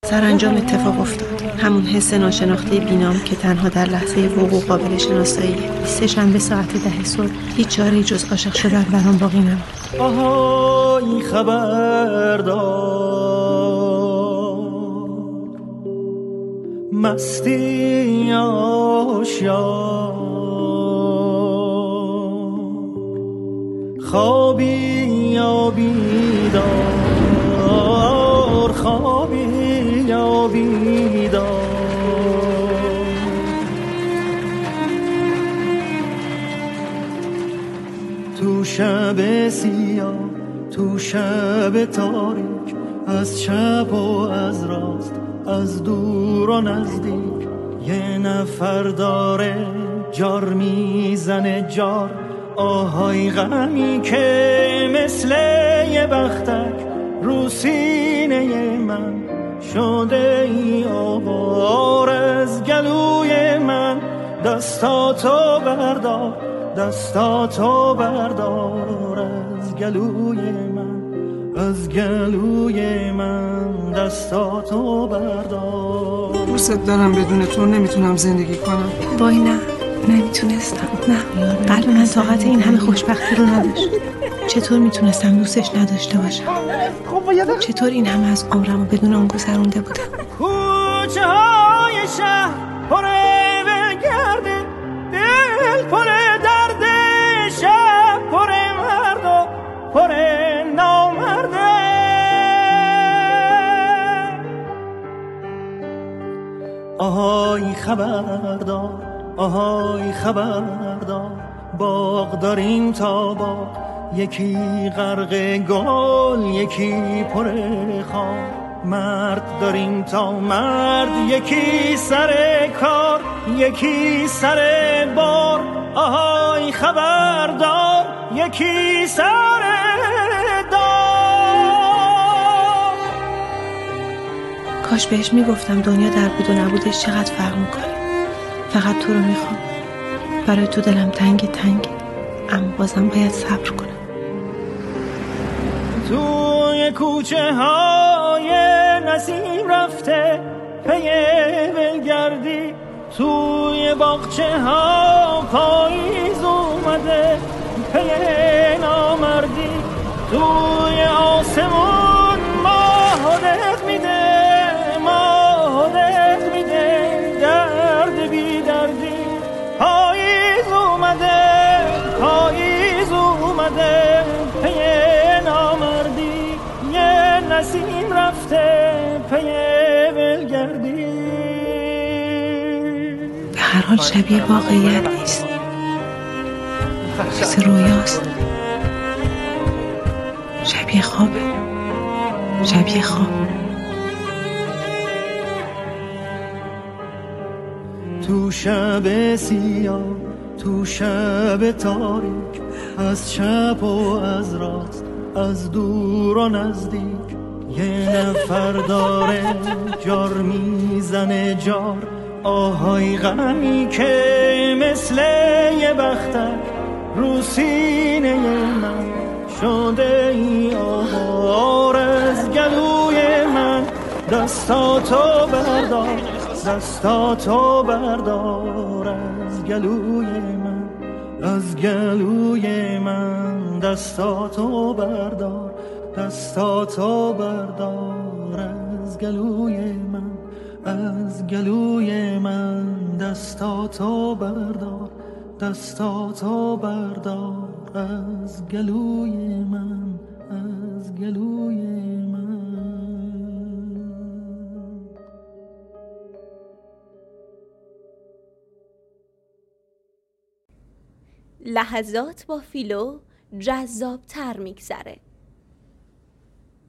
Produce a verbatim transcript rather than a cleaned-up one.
سرانجام اتفاق افتاد. همون حس ناشناخته بینام که تنها در لحظه وقوع قابل شناساییه. سه شنبه ساعت ده صبح هیچ چاره‌ای جز عاشق شدن برام باقی نموند. آهای خبردار مستی آشیار خوابی یا بیدار خوابی یا بیدار تو شب سیاه تو شب تاریک از چپ و از راست از دور و نزدیک یه نفر داره جار میزنه جار آهای غمی که مثل یه بختک رو سینه من شده ای آوار از گلوی من دستاتو بردار دستاتو بردار از گلوی من از گلوی من دستاتو بردار دوست دارم بدون تو نمیتونم زندگی کنم. وای نه نمیتونستم نه قلب من طاقت این همه خوشبختی رو نداشت. چطور میتونستم دوستش نداشته باشم؟ چطور این همه از عمرمو بدون اون گذرونده بودم؟ کوچه های شهر پره بگرده دل پره درده شب پره مرد و پره نامرده آهای خبردار آهای خبردار باغ داریم تا باغ یکی غرق گل یکی پر خار مرد داریم تا مرد یکی سر کار یکی سر بار آهای خبردار یکی سر دار کاش بهش میگفتم دنیا در بود و نبودش چقدر فرق میکنه. فقط تو رو میخوام. برای تو دلم تنگ تنگ اما بازم باید صبر کنم. توی کوچه های نسیم رفته پی ولگردی توی باغچه ها پاییز اومده پی نامردی توی آسمون ماه دق میده ماه دق میده درد بی دردی پاییز اومده پاییز اومده پی نامردی یه نسیم رفته پی ولگردی. به هر حال شبیه واقعیت نیست، مثل رویاست، شبیه خوابه، شبیه خواب. تو شب سیاه تو شب تاریک از چپ و از راست از دور و نزدیک یه نفر داره جار میزنه جار آهای غمی که مثل یه بختک رو سینه من شده ای آوار از گلوی من دستاتو بردار دستاتو بردار از گلوی من از گلوی من دستاتو بردار دستاتو بردار از گلوی من از گلوی من دستاتو بردار دستاتو بردار از گلوی من از گلوی من. لحظات با فیلو جذاب‌تر میگذره.